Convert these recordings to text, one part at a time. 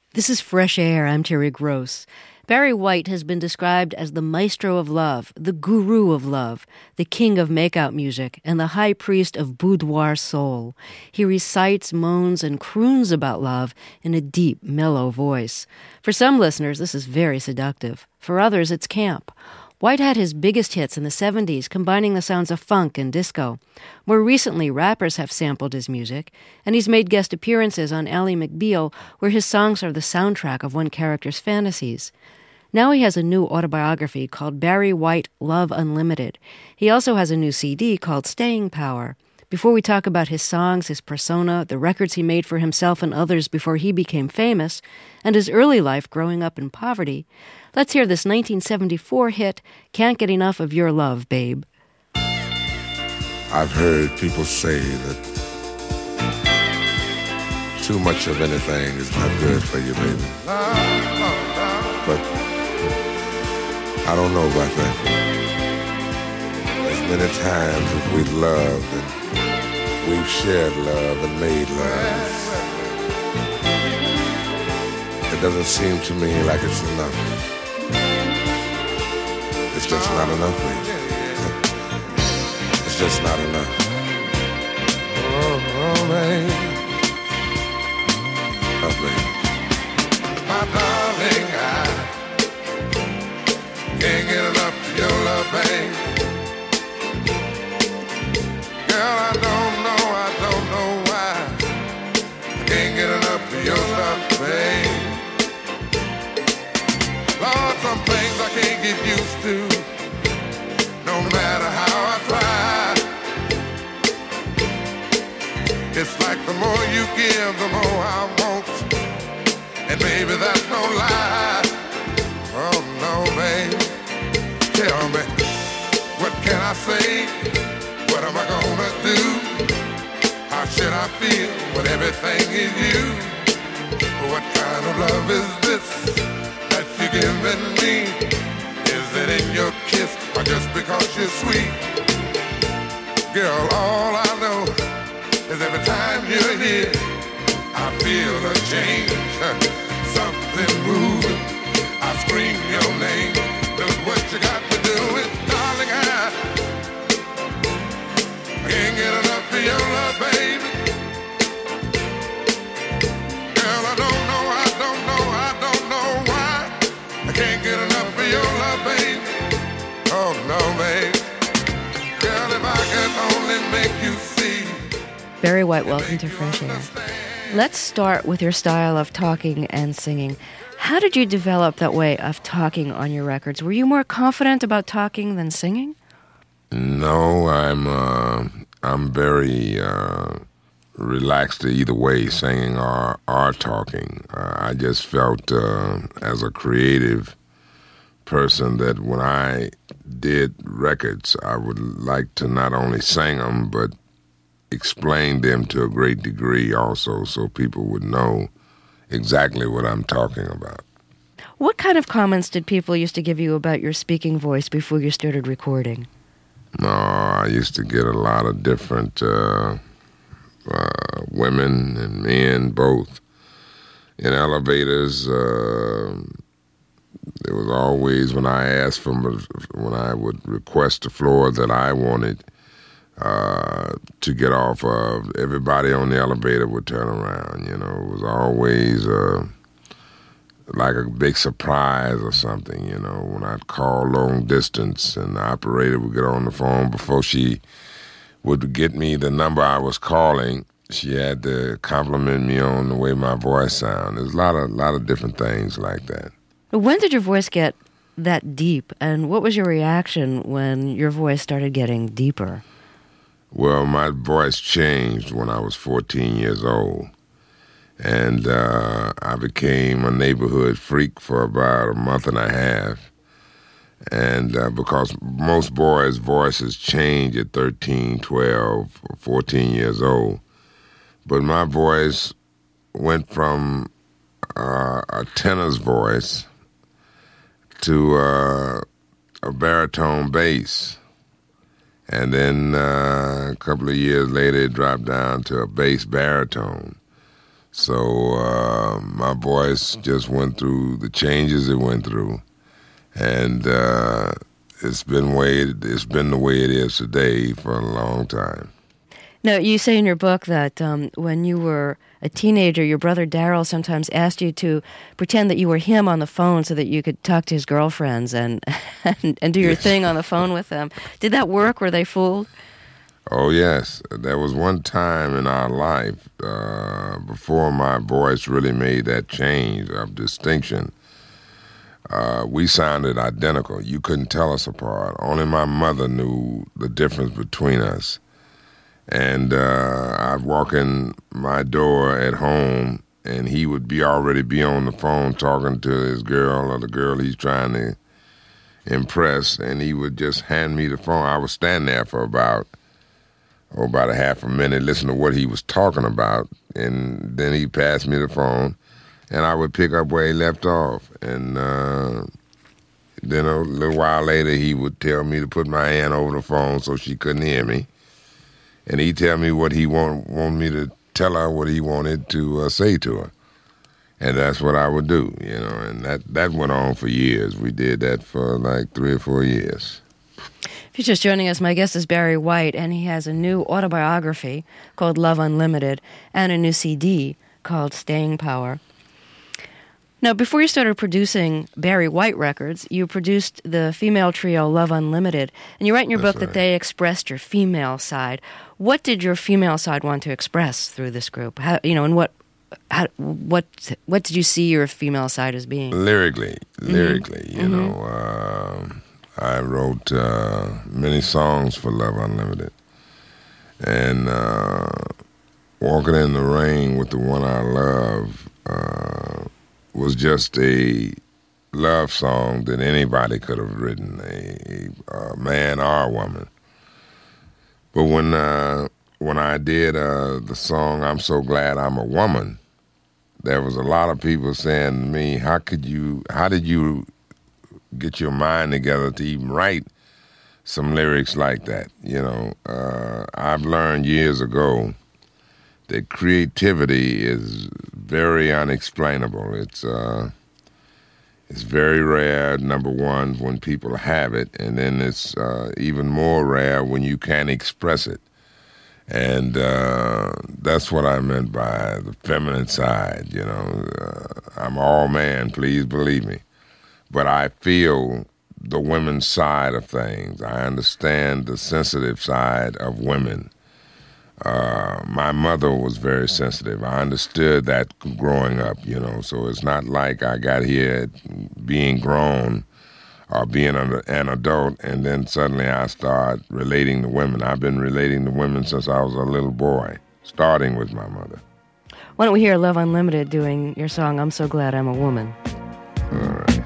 This is Fresh Air. I'm Terry Gross. Barry White has been described as the maestro of love, the guru of love, the king of makeout music, and the high priest of boudoir soul. He recites, moans, and croons about love in a deep, mellow voice. For some listeners, this is very seductive. For others, it's camp. White had his biggest hits in the 70s, combining the sounds of funk and disco. More recently, rappers have sampled his music, and he's made guest appearances on Ally McBeal, where his songs are the soundtrack of one character's fantasies. Now he has a new autobiography called Barry White, Love Unlimited. He also has a new CD called Staying Power. Before we talk about his songs, his persona, the records he made for himself and others before he became famous, and his early life growing up in poverty, let's hear this 1974 hit, Can't Get Enough of Your Love, Babe. I've heard people say that too much of anything is not good for you, baby. But I don't know about that. As many times as we've loved and we've shared love and made love, it doesn't seem to me like it's enough. It's just not enough, baby. It's just not enough. Oh, baby. Oh, baby. My darling, I can't get enough of your love, babe. Girl, I don't know why I can't get enough of your love, babe. Lord, some things I can't get used to, no matter how I try. It's like the more you give, the more I want, and baby, that's no lie. Oh no, babe. Tell me, what can I say? What am I gonna do? How should I feel when everything is you? What kind of love is this that you're giving me? Is it in your kiss or just because you're sweet? Girl, all I know is every time you're here, I feel a change, something moving. I scream your name. Look what you got to do is, darling, I can't get enough of your love, baby. Girl, I don't know why I can't get enough of your love, baby. Oh no, baby. Girl, if I could only make you see. Barry White, welcome to Fresh Air. Let's start with your style of talking and singing. How did you develop that way of talking on your records? Were you more confident about talking than singing? No, I'm very relaxed either way, singing or talking. I just felt as a creative person that when I did records, I would like to not only sing them, but explain them to a great degree also, so people would know exactly what I'm talking about. What kind of comments did people used to give you about your speaking voice before you started recording? I used to get a lot of different women and men, both. In elevators, there was always, when I would request the floor that I wanted to get off of, everybody on the elevator would turn around. You know, it was always like a big surprise or something, you know, when I'd call long distance and the operator would get on the phone. Before she would get me the number I was calling, she had to compliment me on the way my voice sounded. There's a lot of different things like that. When did your voice get that deep, and what was your reaction when your voice started getting deeper? Well, my voice changed when I was 14 years old. And I became a neighborhood freak for about a month and a half. And because most boys' voices change at 13, 12, or 14 years old. But my voice went from a tenor's voice to a baritone bass. And then a couple of years later, it dropped down to a bass baritone. So my voice just went through the changes it went through, and it's been the way it is today for a long time. Now, you say in your book that when you were a teenager, your brother Daryl sometimes asked you to pretend that you were him on the phone so that you could talk to his girlfriends and do your thing on the phone with them. Did that work? Were they fooled? Oh, yes. There was one time in our life before my voice really made that change of distinction. We sounded identical. You couldn't tell us apart. Only my mother knew the difference between us. And I'd walk in my door at home, and he would already be on the phone talking to his girl or the girl he's trying to impress, and he would just hand me the phone. I would stand there for about a half a minute, listen to what he was talking about, and then he'd pass me the phone, and I would pick up where he left off. And then a little while later, he would tell me to put my hand over the phone so she couldn't hear me. And he'd tell me what he wanted me to tell her, what he wanted to say to her. And that's what I would do, and that went on for years. We did that for like 3 or 4 years. If you're just joining us, my guest is Barry White, and he has a new autobiography called Love Unlimited and a new CD called Staying Power. Now, before you started producing Barry White records, you produced the female trio Love Unlimited, and you write in your book that they expressed your female side. What did your female side want to express through this group? And what did you see your female side as being? Lyrically, I wrote many songs for Love Unlimited, and Walking in the Rain with the One I Love was just a love song that anybody could have written, a man or a woman. But when I did the song I'm So Glad I'm a Woman, there was a lot of people saying to me, how did you get your mind together to even write some lyrics like that? I've learned years ago that creativity is very unexplainable. It's very rare, number one, when people have it, and then it's even more rare when you can't express it. And that's what I meant by the feminine side, I'm all man, please believe me. But I feel the women's side of things. I understand the sensitive side of women. My mother was very sensitive. I understood that growing up, so it's not like I got here being grown or being an adult and then suddenly I start relating to women. I've been relating to women since I was a little boy, starting with my mother. Why don't we hear Love Unlimited doing your song, I'm So Glad I'm a Woman? All right.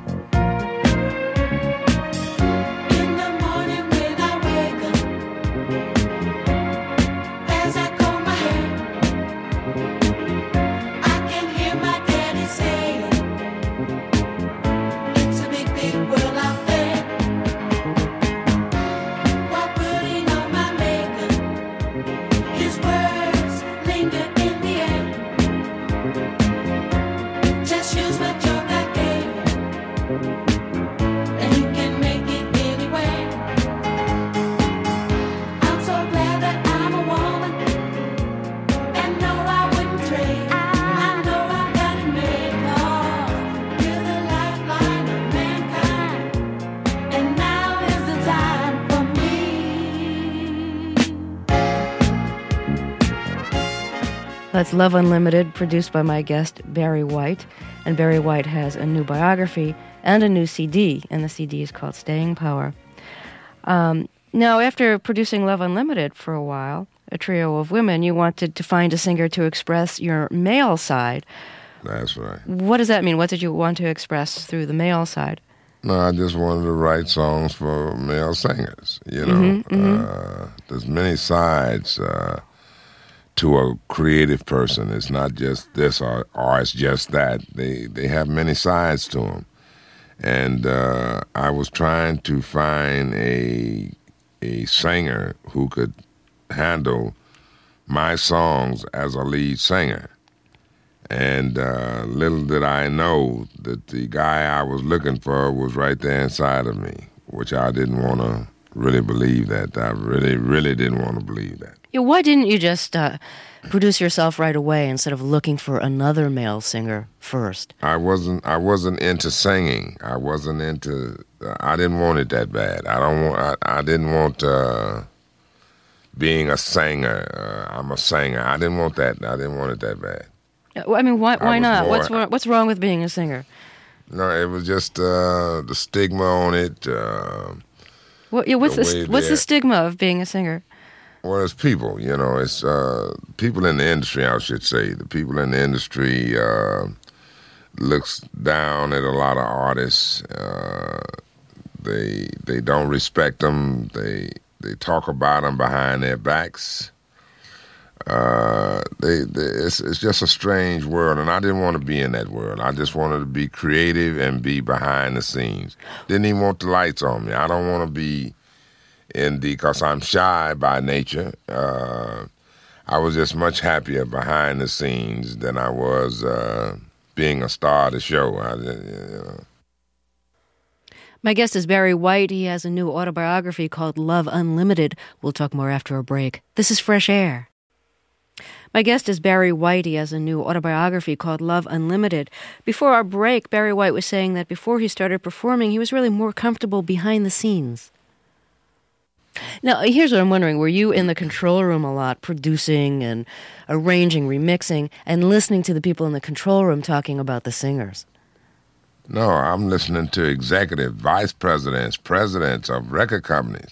That's Love Unlimited, produced by my guest, Barry White. And Barry White has a new biography and a new CD, and the CD is called Staying Power. Now, after producing Love Unlimited for a while, a trio of women, you wanted to find a singer to express your male side. That's right. What does that mean? What did you want to express through the male side? No, I just wanted to write songs for male singers, There's many sides to a creative person. It's not just this or it's just that. They have many sides to them. And I was trying to find a singer who could handle my songs as a lead singer. And little did I know that the guy I was looking for was right there inside of me, which I didn't want to really believe that. I really, really didn't want to believe that. Yeah, why didn't you just produce yourself right away instead of looking for another male singer first? I wasn't into singing. I didn't want it that bad. I didn't want being a singer. I'm a singer. I didn't want that. I didn't want it that bad. I mean, why not? What's wrong with being a singer? No, it was just the stigma on it. What's the stigma of being a singer? Well, it's people. It's people in the industry, I should say. The people in the industry looks down at a lot of artists. They don't respect them. They talk about them behind their backs. It's just a strange world, and I didn't want to be in that world. I just wanted to be creative and be behind the scenes. Didn't even want the lights on me. I don't want to be because I'm shy by nature. I was just much happier behind the scenes than I was being a star of the show. My guest is Barry White. He has a new autobiography called Love Unlimited. We'll talk more after a break. This is Fresh Air. My guest is Barry White. He has a new autobiography called Love Unlimited. Before our break, Barry White was saying that before he started performing, he was really more comfortable behind the scenes. Now, here's what I'm wondering. Were you in the control room a lot, producing and arranging, remixing, and listening to the people in the control room talking about the singers? No, I'm listening to executive vice presidents, presidents of record companies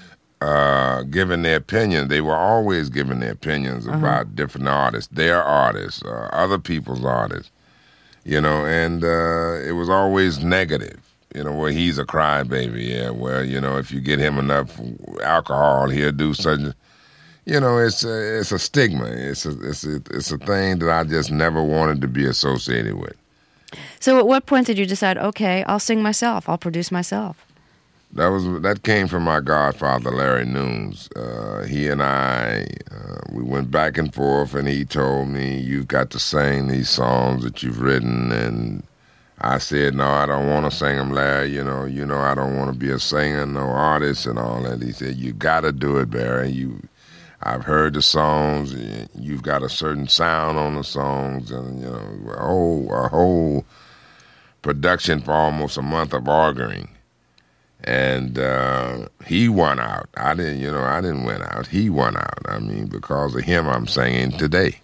giving their opinion. They were always giving their opinions about different artists, their artists, other people's artists, and it was always negative. Where he's a crybaby, where, if you get him enough alcohol, he'll do such, it's a stigma. It's a thing that I just never wanted to be associated with. So at what point did you decide, okay, I'll sing myself, I'll produce myself? That came from my godfather, Larry Nunes. He and I, we went back and forth, and he told me, you've got to sing these songs that you've written, and I said, no, I don't want to sing them, Larry. I don't want to be a singer, no artist and all that. He said, you got to do it, Barry. I've heard the songs. You've got a certain sound on the songs, and a whole production for almost a month of arguing. And he won out. I didn't win out. He won out. I mean, because of him, I'm singing today.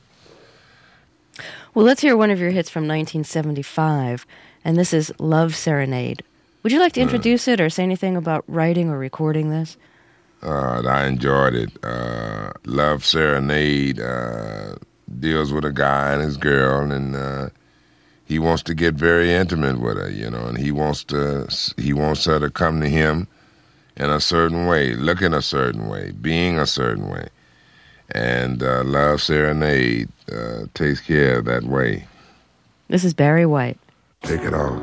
Well, let's hear one of your hits from 1975, and this is Love Serenade. Would you like to introduce it or say anything about writing or recording this? I enjoyed it. Love Serenade deals with a guy and his girl, and he wants to get very intimate with her, and he wants her to come to him in a certain way, look in a certain way, being a certain way. And Love Serenade takes care of that way. This is Barry White. Take it off.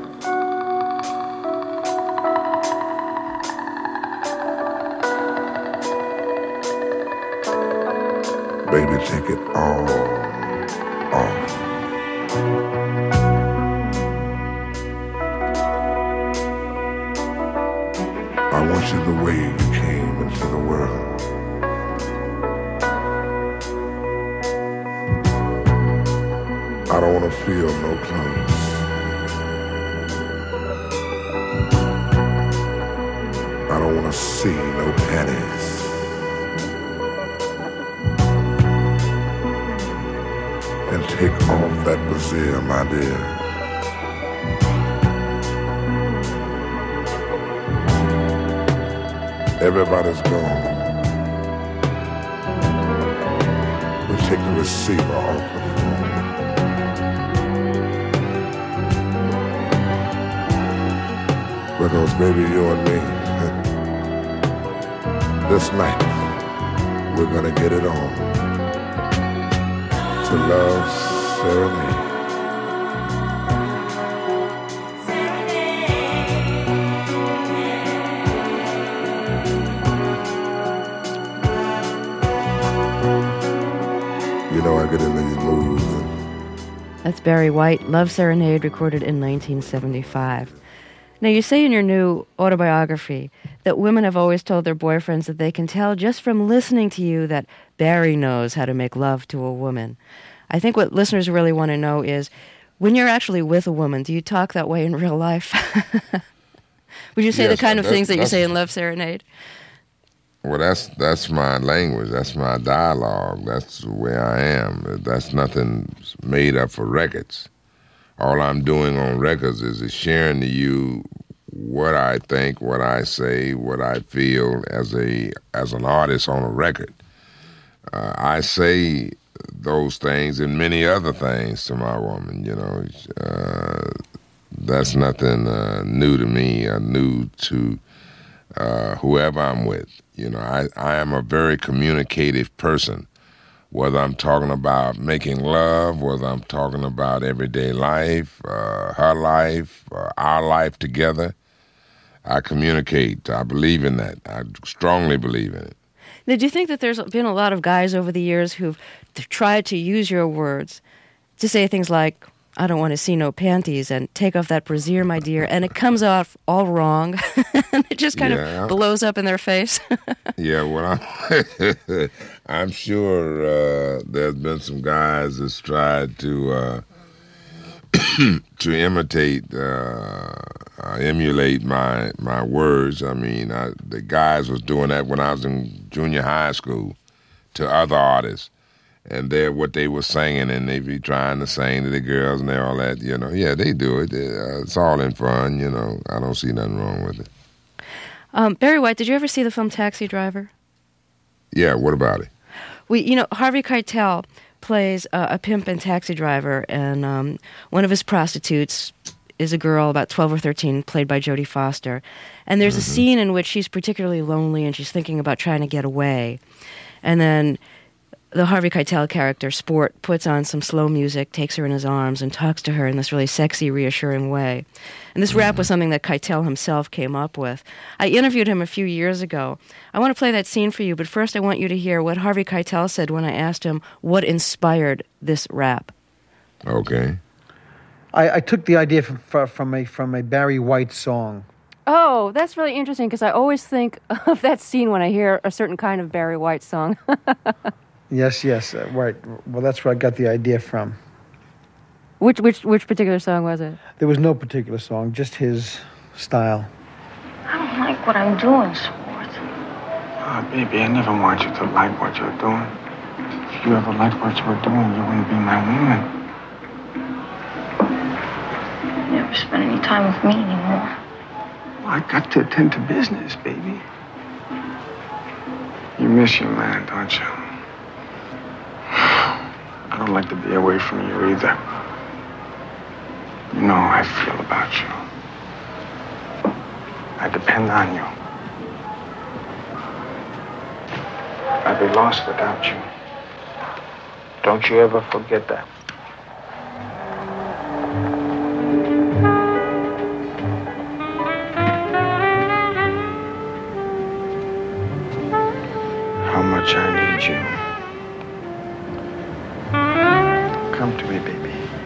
Baby, take it all off. I want you the way you came into the world. I don't want to feel no clothes. I don't want to see no panties. And take off that brassiere, my dear. Everybody's gone. We'll take the receiver off the phone. Because baby, you and me, this night, we're gonna get it on to Love Serenade. You know, I get in these moods. That's Barry White, Love Serenade, recorded in 1975. Now, you say in your new autobiography that women have always told their boyfriends that they can tell just from listening to you that Barry knows how to make love to a woman. I think what listeners really want to know is, when you're actually with a woman, do you talk that way in real life? Would you say the kind of things that you say in Love Serenade? Well, that's my language. That's my dialogue. That's the way I am. That's nothing made up for records. All I'm doing on records is sharing to you what I think, what I say, what I feel as an artist on a record. I say those things and many other things to my woman. That's nothing new to me or new to whoever I'm with. I am a very communicative person, whether I'm talking about making love, whether I'm talking about everyday life, her life, our life together. I communicate. I believe in that. I strongly believe in it. Now, do you think that there's been a lot of guys over the years who've tried to use your words to say things like, I don't want to see no panties, and take off that brassiere, my dear, and it comes off all wrong, and it just kind of blows up in their face? Yeah, well, I'm sure there's been some guys that's tried to imitate, emulate my words. I mean, the guys was doing that when I was in junior high school to other artists. And they're what they were singing, and they be trying to sing to the girls and all that, Yeah, they do it. It's all in fun, I don't see nothing wrong with it. Barry White, did you ever see the film Taxi Driver? Yeah, what about it? Harvey Keitel plays a pimp and taxi driver, and one of his prostitutes is a girl about 12 or 13, played by Jodie Foster. And there's a scene in which she's particularly lonely, and she's thinking about trying to get away. And then the Harvey Keitel character, Sport, puts on some slow music, takes her in his arms, and talks to her in this really sexy, reassuring way. And this rap was something that Keitel himself came up with. I interviewed him a few years ago. I want to play that scene for you, but first I want you to hear what Harvey Keitel said when I asked him what inspired this rap. Okay. I took the idea from a Barry White song. Oh, that's really interesting, because I always think of that scene when I hear a certain kind of Barry White song. Yes, right. Well, that's where I got the idea from. Which particular song was it? There was no particular song, just his style. I don't like what I'm doing, Sport. Oh, baby, I never want you to like what you're doing. If you ever liked what you were doing, you wouldn't be my woman. You never spend any time with me anymore. Well, I got to attend to business, baby. You miss your man, don't you? I don't like to be away from you either. You know how I feel about you. I depend on you. I'd be lost without you. Don't you ever forget that. How much I need you. Come to me, baby.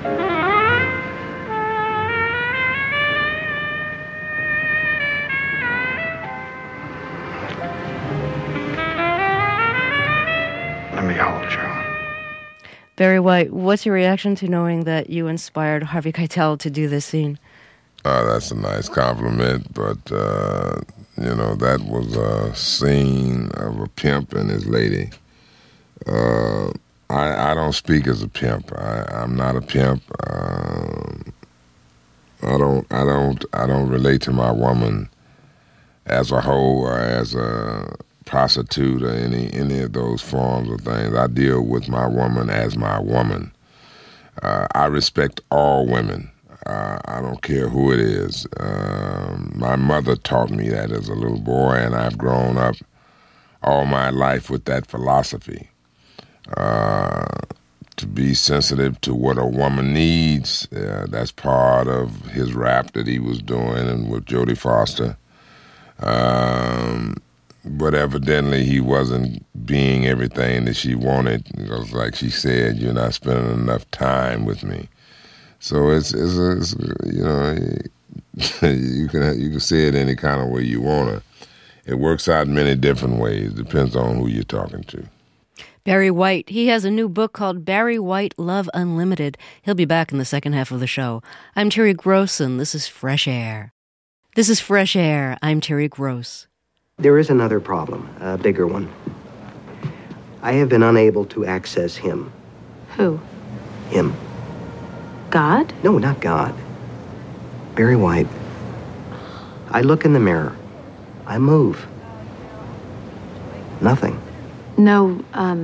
Let me hold you. Barry White, what's your reaction to knowing that you inspired Harvey Keitel to do this scene? That's a nice compliment, but, that was a scene of a pimp and his lady. I don't speak as a pimp. I'm not a pimp. I don't relate to my woman as a hoe or as a prostitute or any of those forms of things. I deal with my woman as my woman. I respect all women. I don't care who it is. My mother taught me that as a little boy, and I've grown up all my life with that philosophy. To be sensitive to what a woman needs, that's part of his rap that he was doing and with Jodie Foster. But evidently he wasn't being everything that she wanted. It was like she said, you're not spending enough time with me. So it's you know, you can say it any kind of way you wanna. It works out in many different ways. Depends on who you're talking to. Barry White. He has a new book called Barry White, Love Unlimited. He'll be back in the second half of the show. I'm Terry Gross, and this is Fresh Air. This is Fresh Air. I'm Terry Gross. There is another problem, a bigger one. I have been unable to access him. Who? Him. God? No, not God. Barry White. I look in the mirror. I move. Nothing. No,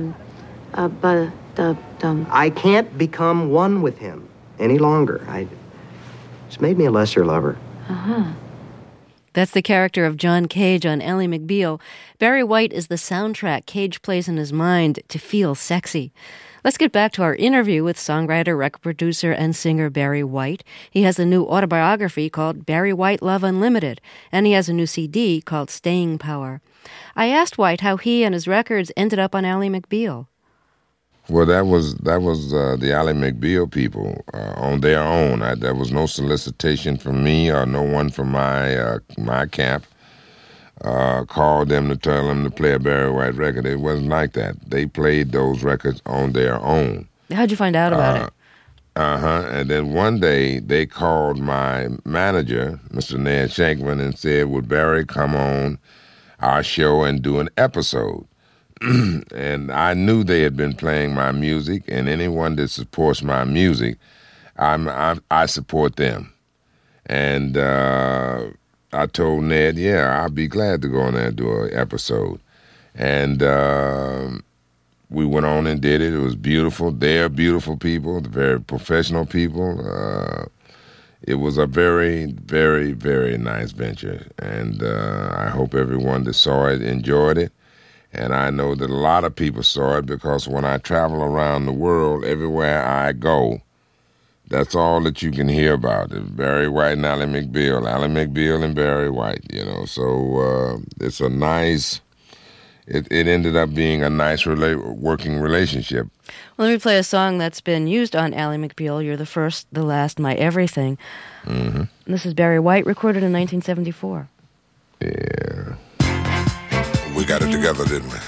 I can't become one with him any longer. It's made me a lesser lover. Uh-huh. That's the character of John Cage on Ally McBeal. Barry White is the soundtrack Cage plays in his mind to feel sexy. Let's get back to our interview with songwriter, record producer, and singer Barry White. He has a new autobiography called Barry White, Love Unlimited, and he has a new CD called Staying Power. I asked White how he and his records ended up on Ally McBeal. Well, that was the Ally McBeal people on their own. There was no solicitation from me or no one from my camp called them to tell them to play a Barry White record. It wasn't like that. They played those records on their own. How'd you find out about it? And then one day they called my manager, Mr. Ned Shankman, and said, would Barry come on our show and do an episode? And I knew they had been playing my music, and anyone that supports my music, I support them. And I told Ned, yeah, I'll be glad to go on there and do an episode. And we went on and did it. It was beautiful. They're beautiful people, very professional people. It was a very, very, very nice venture. And I hope everyone that saw it enjoyed it. And I know that a lot of people saw it because when I travel around the world, everywhere I go, that's all that you can hear about it. Barry White and Ally McBeal and Barry White, you know. So it's a nice, it ended up being a nice working relationship. Well, let me play a song that's been used on Ally McBeal, You're the First, the Last, My Everything. Mm-hmm. This is Barry White, recorded in 1974. Yeah. We got it together, didn't we?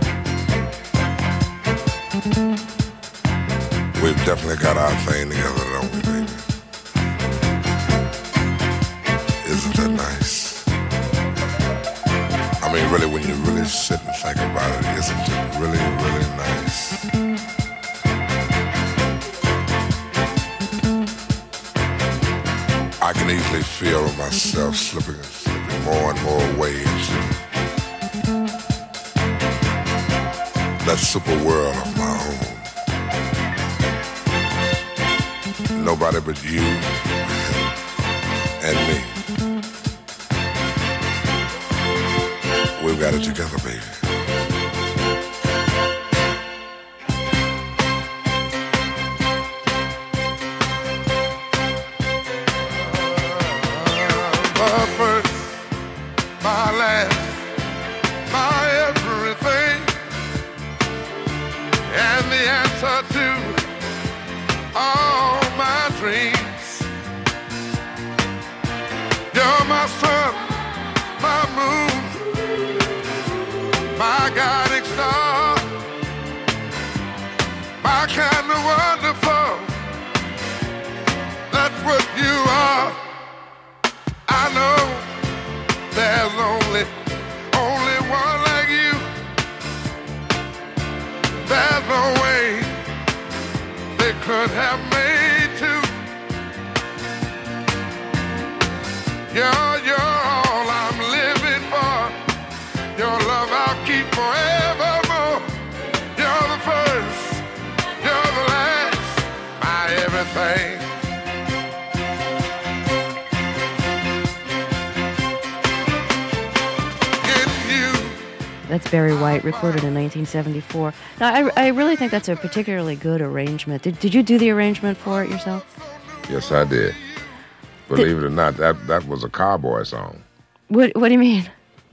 We've definitely got our thing together, don't we, baby? Isn't that nice? I mean, really, when you really sit and think about it, isn't it really, really nice? I can easily feel myself slipping more and more away into that super world of my own. Nobody but you and me. We've got it together, baby. My first, my last, my everything, and the answer to all my dreams. You're my sun, my moon, my guiding star, my kind of wonderful. That's what you are. I know there's only one like you. There's no way they could have made two. You're all I'm living for. Your love I'll keep forevermore. You're the first, you're the last, my everything. That's Barry White, recorded in 1974. Now, I really think that's a particularly good arrangement. Did you do the arrangement for it yourself? Yes, I did. Believe it or not, that was a cowboy song. What do you mean?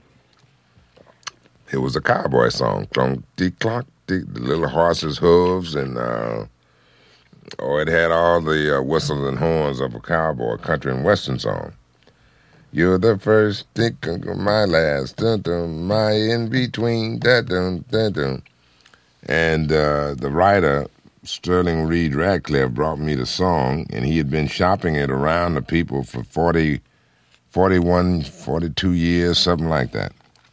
It was a cowboy song. Clonk, dee, clonk, dee, the little horse's hooves and Oh, it had all the whistles and horns of a cowboy, country and western song. You're the first, think of my last, dun, dun, my in between, dun, dun, dun, dun. And the writer, Sterling Reed Radcliffe, brought me the song, and he had been shopping it around the people for 41, 42 years, something like that.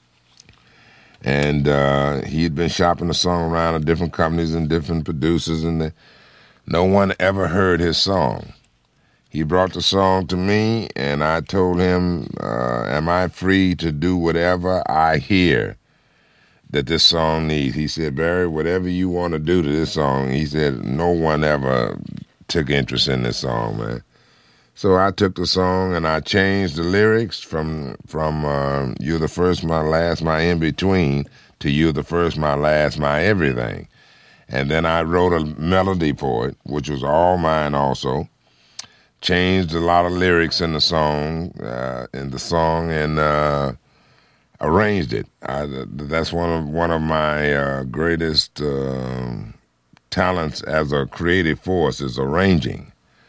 And he had been shopping the song around to different companies and different producers, and no one ever heard his song. He brought the song to me, and I told him, am I free to do whatever I hear that this song needs? He said, Barry, whatever you want to do to this song. He said, no one ever took interest in this song, man. So I took the song and I changed the lyrics from you're the first, my last, my in-between to you're the first, my last, my everything. And then I wrote a melody for it, which was all mine also. Changed a lot of lyrics in the song, and arranged it. That's one of my greatest talents as a creative force is arranging.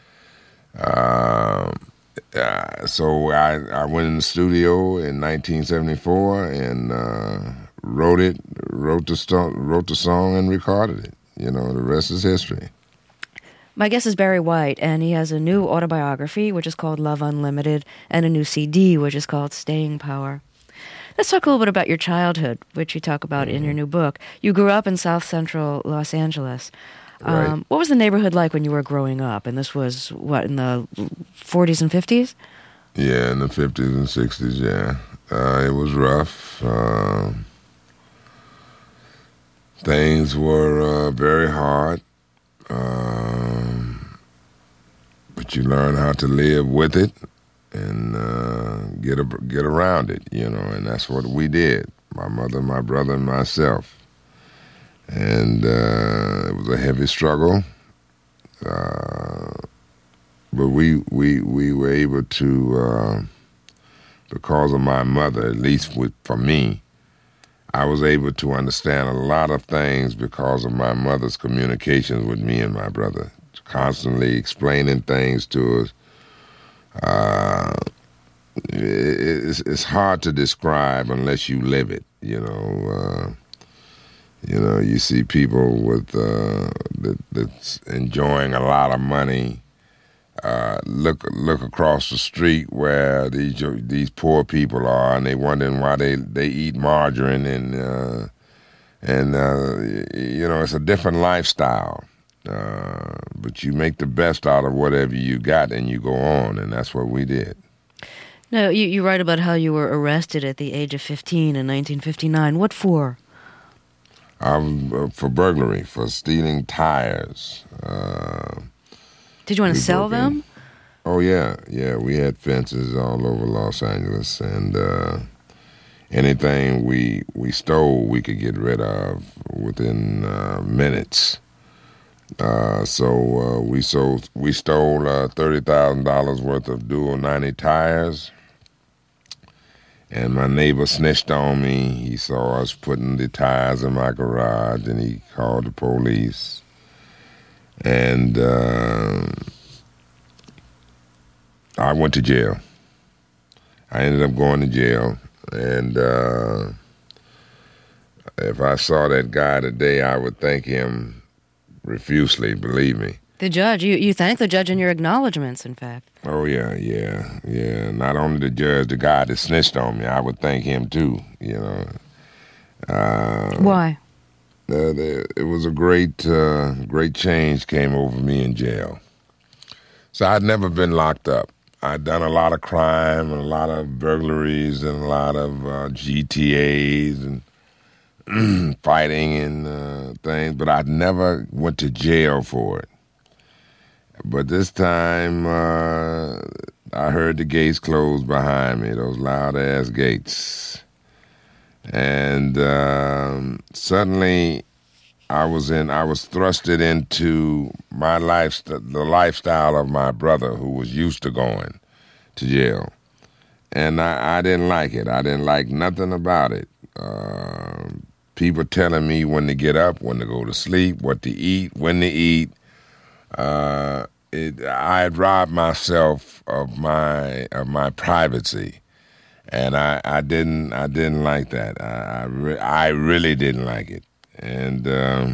So I went in the studio in 1974 and wrote the song and recorded it. You know, the rest is history. My guest is Barry White, and he has a new autobiography, which is called Love Unlimited, and a new CD, which is called Staying Power. Let's talk a little bit about your childhood, which you talk about in your new book. You grew up in South Central Los Angeles. Right. What was the neighborhood like when you were growing up? And this was, what, in the 40s and 50s? Yeah, in the 50s and 60s, yeah. It was rough. Things were very hard. But you learn how to live with it and get around it, you know, and that's what we did. My mother, my brother, and myself. And it was a heavy struggle, but we were able to, because of my mother, at least for me, I was able to understand a lot of things because of my mother's communications with me and my brother, constantly explaining things to us. It's hard to describe unless you live it, you know. You see people with that's enjoying a lot of money. Look across the street where these poor people are, and they wondering why they eat margarine, and you know, it's a different lifestyle. But you make the best out of whatever you got, and you go on, and that's what we did. No, you write about how you were arrested at the age of 15 in 1959. What for? For burglary, for stealing tires. Did you want to sell them? Oh, yeah. We had fences all over Los Angeles, and anything we stole, we could get rid of within minutes. So we stole $30,000 worth of dual 90 tires. And my neighbor snitched on me. He saw us putting the tires in my garage, and he called the police. And I went to jail. I ended up going to jail. And if I saw that guy today, I would thank him profusely, believe me. The judge, you thank the judge in your acknowledgments, in fact. Oh, yeah. Not only the judge, the guy that snitched on me, I would thank him too, you know. Why? It was a great change came over me in jail. So I'd never been locked up. I'd done a lot of crime and a lot of burglaries and a lot of GTAs and fighting and things, but I never went to jail for it. But this time, I heard the gates close behind me, those loud-ass gates. And suddenly, I was thrusted into the lifestyle of my brother, who was used to going to jail. And I didn't like it. I didn't like nothing about it. People telling me when to get up, when to go to sleep, what to eat, when to eat. I had robbed myself of my privacy, and I didn't like that. I really didn't like it, and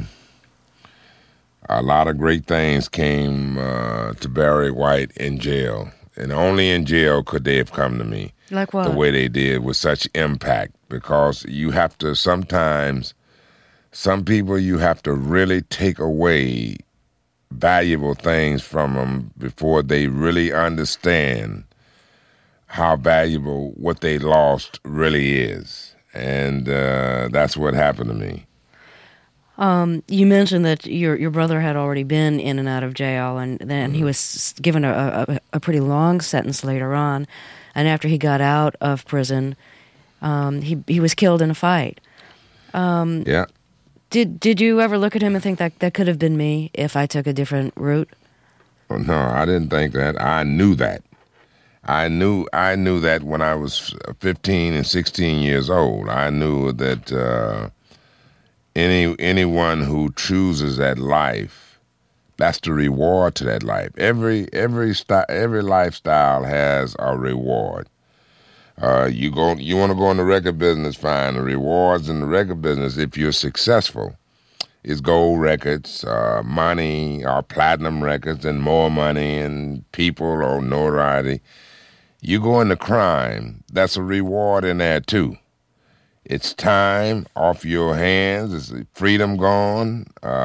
a lot of great things came to Barry White in jail, and only in jail could they have come to me. Like what? The way they did with such impact, because you have to sometimes, some people you have to really take away valuable things from them before they really understand how valuable what they lost really is. And that's what happened to me. You mentioned that your brother had already been in and out of jail, and then he was given a pretty long sentence later on. And after he got out of prison, he was killed in a fight. Yeah. Did you ever look at him and think that could have been me if I took a different route? Well, no, I didn't think that. I knew that. I knew that when I was 15 and 16 years old. I knew that anyone who chooses that life, that's the reward to that life. Every lifestyle has a reward. You want to go in the record business, fine. The rewards in the record business, if you're successful, is gold records, money, or platinum records, and more money, and people or notoriety. You go into crime, that's a reward in there too. It's time off your hands. It's freedom gone.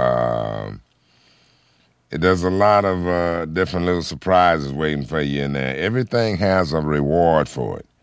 There's a lot of different little surprises waiting for you in there. Everything has a reward for it.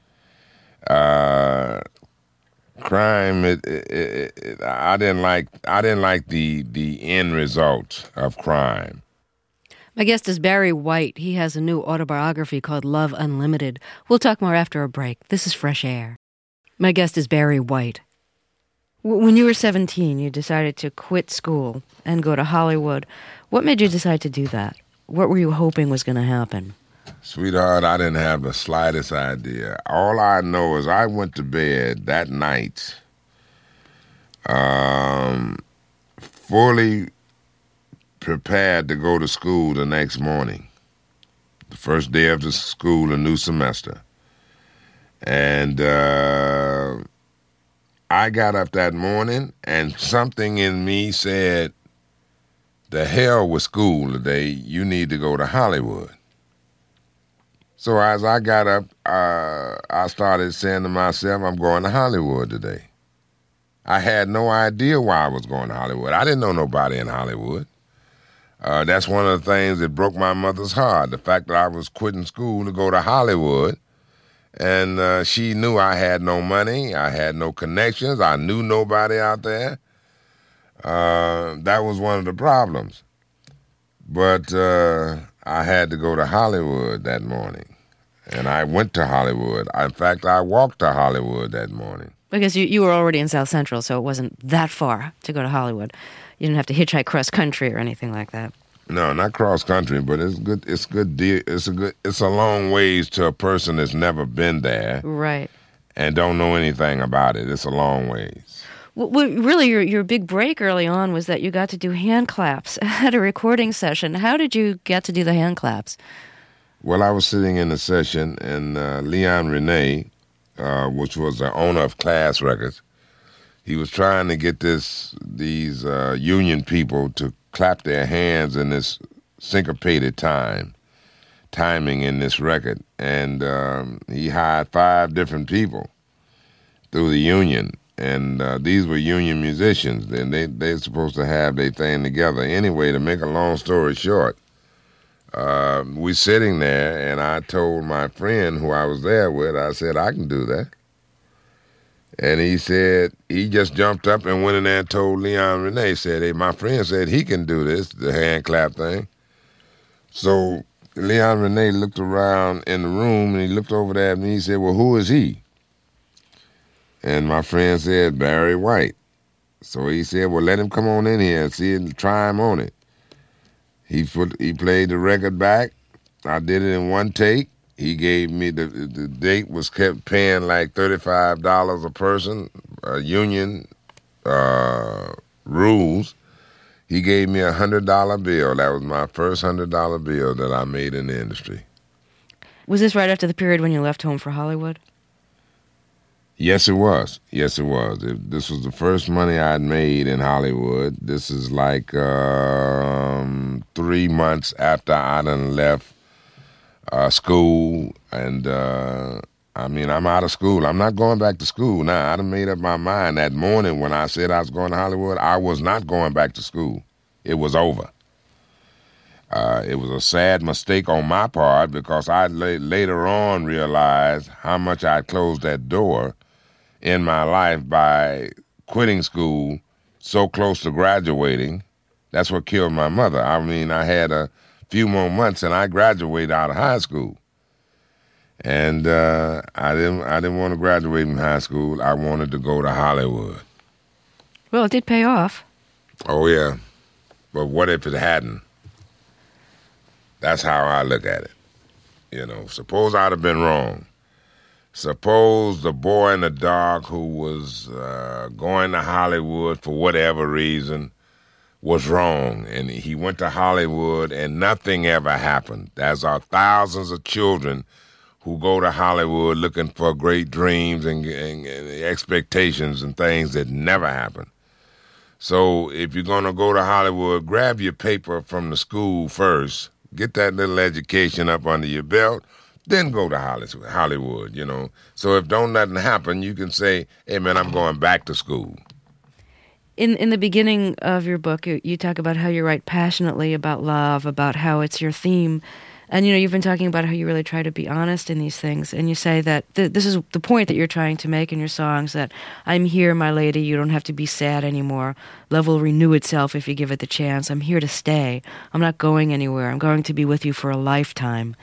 Crime, I didn't like the end result of crime. My guest is Barry White. He has a new autobiography called Love Unlimited. We'll talk more after a break. This is Fresh Air. My guest is Barry White. When you were 17, you decided to quit school and go to Hollywood. What made you decide to do that? What were you hoping was going to happen? Sweetheart, I didn't have the slightest idea. All I know is I went to bed that night fully prepared to go to school the next morning, the first day of the school, a new semester. And I got up that morning, and something in me said, the hell with school today, you need to go to Hollywood. So as I got up, I started saying to myself, I'm going to Hollywood today. I had no idea why I was going to Hollywood. I didn't know nobody in Hollywood. That's one of the things that broke my mother's heart, the fact that I was quitting school to go to Hollywood. And she knew I had no money, I had no connections, I knew nobody out there. That was one of the problems. But I had to go to Hollywood that morning. And I went to Hollywood. In fact, I walked to Hollywood that morning. Because you were already in South Central, so it wasn't that far to go to Hollywood. You didn't have to hitchhike cross country or anything like that. No, not cross country, but it's good. It's good. It's a long ways to a person that's never been there, right? And don't know anything about it. It's a long ways. Well, really, your big break early on was that you got to do hand claps at a recording session. How did you get to do the hand claps? Well, I was sitting in a session, and Leon Renee, which was the owner of Class Records, he was trying to get these union people to clap their hands in this syncopated timing in this record. And he hired 5 different people through the union. And these were union musicians. And they're supposed to have their thing together. Anyway, to make a long story short, we're sitting there, and I told my friend who I was there with, I said, I can do that. And he said, he just jumped up and went in there and told Leon Renee, said, hey, my friend said he can do this, the hand clap thing. So Leon Renee looked around in the room, and he looked over there at me, he said, well, who is he? And my friend said, Barry White. So he said, well, let him come on in here and see and try him on it. He played the record back. I did it in one take. He gave me the date was kept paying like $35 a person, union rules. He gave me $100 bill. That was my first $100 bill that I made in the industry. Was this right after the period when you left home for Hollywood? Yes, it was. Yes, it was. This was the first money I'd made in Hollywood. This is like 3 months after I done left school. And, I'm out of school. I'm not going back to school now. I done made up my mind that morning when I said I was going to Hollywood. I was not going back to school. It was over. It was a sad mistake on my part because I later on realized how much I closed that door in my life by quitting school so close to graduating. That's what killed my mother. I had a few more months and I graduated out of high school. And I didn't want to graduate from high school. I wanted to go to Hollywood. Well, it did pay off. Oh, yeah. But what if it hadn't? That's how I look at it. Suppose I'd have been wrong. Suppose the boy in the dark who was going to Hollywood for whatever reason was wrong, and he went to Hollywood and nothing ever happened. There's thousands of children who go to Hollywood looking for great dreams and expectations and things that never happen. So if you're going to go to Hollywood, grab your paper from the school first, get that little education up under your belt, then go to Hollywood. So if don't nothing happen, you can say, hey, man, I'm going back to school. In the beginning of your book, you talk about how you write passionately about love, about how it's your theme. And, you've been talking about how you really try to be honest in these things. And you say that this is the point that you're trying to make in your songs, that I'm here, my lady, you don't have to be sad anymore. Love will renew itself if you give it the chance. I'm here to stay. I'm not going anywhere. I'm going to be with you for a lifetime.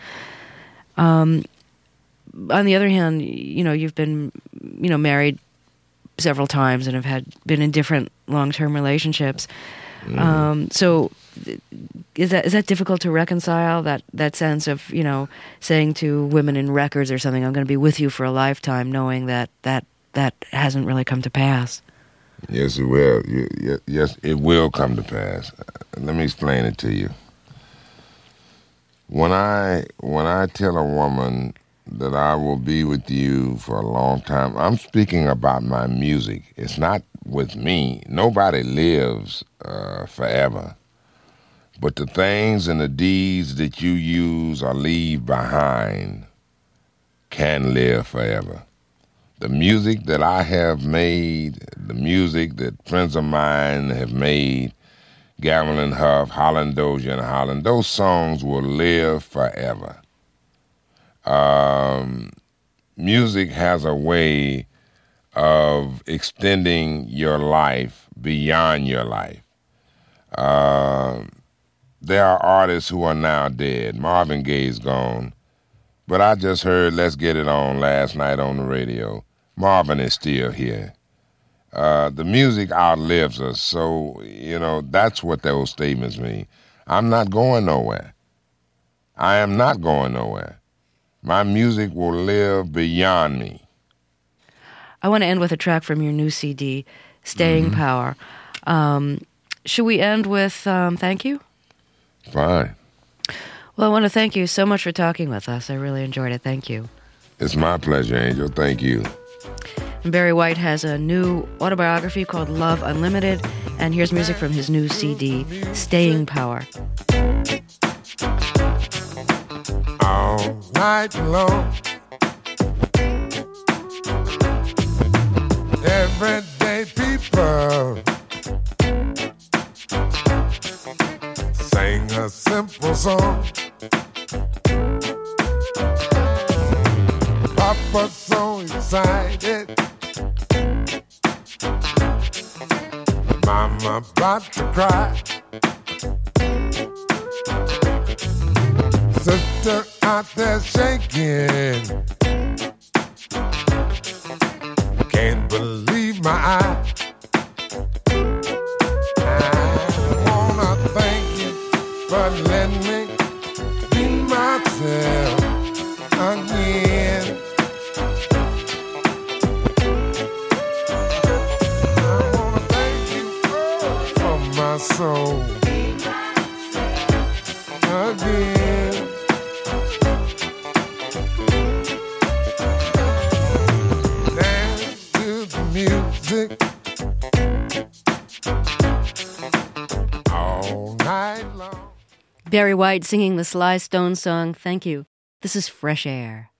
On the other hand, you've been, married several times and have been in different long-term relationships. So is that difficult to reconcile, that sense of, saying to women in records or something, I'm going to be with you for a lifetime, knowing that hasn't really come to pass? Yes, it will. Yes, it will come to pass. Let me explain it to you. When I tell a woman that I will be with you for a long time, I'm speaking about my music. It's not with me. Nobody lives forever. But the things and the deeds that you use or leave behind can live forever. The music that I have made, the music that friends of mine have made, Gamble and Huff, Holland Dozier and Holland, those songs will live forever. Music has a way of extending your life beyond your life. There are artists who are now dead. Marvin Gaye's gone. But I just heard Let's Get It On last night on the radio. Marvin is still here. The music outlives us. So, that's what those statements mean. I'm not going nowhere. I am not going nowhere. My music will live beyond me. I want to end with a track from your new CD, Staying Power. Should we end with thank you? Fine. Well, I want to thank you so much for talking with us. I really enjoyed it. Thank you. It's my pleasure, Angel. Thank you. And Barry White has a new autobiography called Love Unlimited, and here's music from his new CD, Staying Power. All night long, everyday people sing a simple song. Papa's so excited, Mama about to cry. Sister out there shaking, can't believe my eyes. I wanna thank you for letting me be myself again. I wanna thank you for my soul. Barry White singing the Sly Stone song, Thank You. This is Fresh Air.